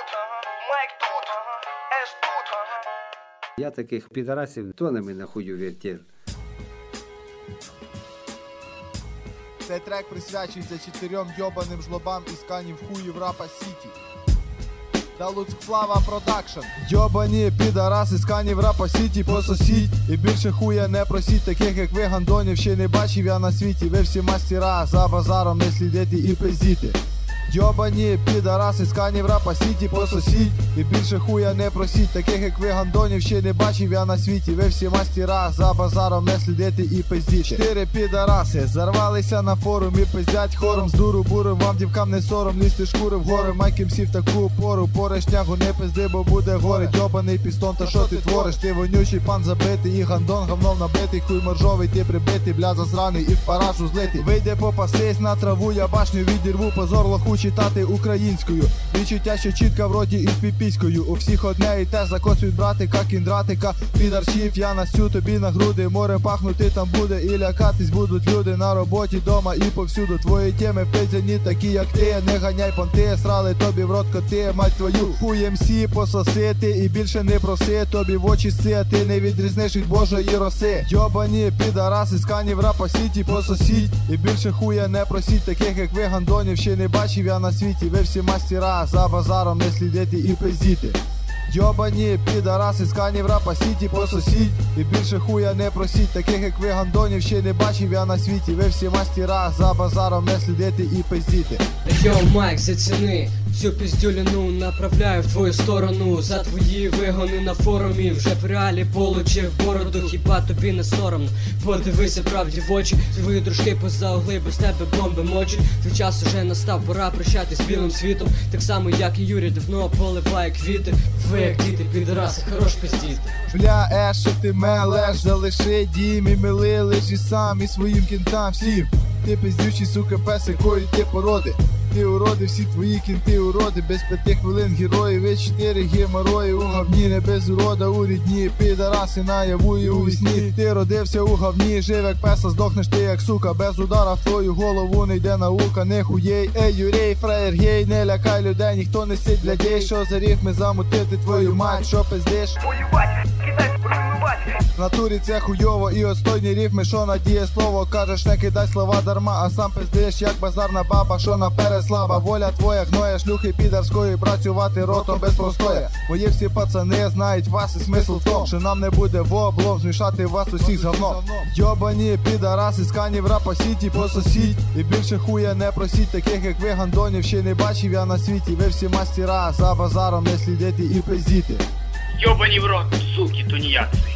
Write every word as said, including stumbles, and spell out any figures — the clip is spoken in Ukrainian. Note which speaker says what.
Speaker 1: Майк тут, Еш тут.
Speaker 2: Я таких підарасів тонами нахую вертів.
Speaker 3: Цей трек присвячується чотирьом йобаним жлобам із канів хуїв рапа Сіті. Та Луцькфлава продакшн. Йобані підараси з канів рапа Сіті пососіть. І більше хуя не просіть, таких як ви гандонів ще не бачив я на світі. Ви всі мастера, за базаром не слідити і пиздіти. Йобані підараси з канів рапа Сіті пососіть. І більше хуя не просіть, таких як ви гандонів ще не бачив я на світі. Ви всі мастера, за базаром не слідити і пиздіти. Чотири підараси зарвалися на форум і пиздять хором. З дуру буром, вам дівкам не сором лізти шкури вгори. Майким сів таку пору, порешнягу не пизди, бо буде горе. Йобаний пістон, та що ти твориш? Ти вонючий пан забитий і гандон говном набитий. Хуй моржовий, ти прибитий, бля засраний і в парашу злитий. Вийде попастись на траву, я башню відірву, позор лоху читати українською. Відчуття, що чітка в роті із піпіською. У всіх одне і те, закос від братика, кіндратика. Підарчів я насю тобі на груди. Море пахнути там буде і лякатись будуть люди на роботі, дома і повсюду. Твої теми пизяні такі як ти. Не ганяй понти, срали тобі в рот коти, мать твою. Хуєм сі пососити і більше не проси. Тобі в очі си, а ти не відрізниш від божої роси. Йобані підараси з канів рапа Сіті пососіть. І більше хуя не просіть, таких як ви гандонів ще не бачив я на світі. Ви всі мастера, за базаром не слідити і пиздіти. Йобані підараси з канів рапа Сіті пососіть. І більше хуя не просіть, таких як ви гандонів ще не бачив я на світі. Ви всі мастера, за базаром не слідити і пиздіти.
Speaker 4: Йоу, Майк, заціни цю піздюліну, направляю в твою сторону. За твої вигони на форумі, вже в реалі получив бороду. Хіба тобі не соромно? Подивися правді в очі. Твої дружки поза угли, без тебе бомби мочі. Твій час уже настав, пора прощатись з білим світом. Так само як і Юрій давно поливає квіти. Ви як діти, підараси, хорош пиздіти.
Speaker 3: Бля, еш, що ти мелеш, залиши дім і мили, лежи сам і своїм кінтам всім. Ти пиздючий, сука, пес, якої ти породи. Ти уроди, всі твої кінти уроди. Без п'яти хвилин герої, ви чотири геморої. У говні, не без урода, у рідні. Підараси наяву і у вісні. Ти родився у говні, жив як песа, здохнеш ти як сука. Без удара в твою голову не йде наука, не хуєй. Ей, Юрій, фраєр гей, не лякай людей, ніхто не сидь для дій. Що за рифми замутити твою мать, що пиздиш?
Speaker 1: Воювати, кидай, руйнувати.
Speaker 3: В натурі це хуйово і отстойні рифми, що надіє слово. Кажеш, не кидай слова дарма, а сам пиздиш як базарна баба, що наперед слаба. Воля твоя гноя, шлюхи підарської, працювати ротом без простоя. Мої всі пацани знають вас і смисл в тому, що нам не буде в облом змішати вас усіх з говном. Йобані підараси з канів рапа Сіті пососіть. І більше хуя не просіть, таких як ви гандонів ще не бачив я на світі. Ви всі мастера, за базаром не слідити і пиздіти.
Speaker 5: Йобані в рот, суки, тунеядці.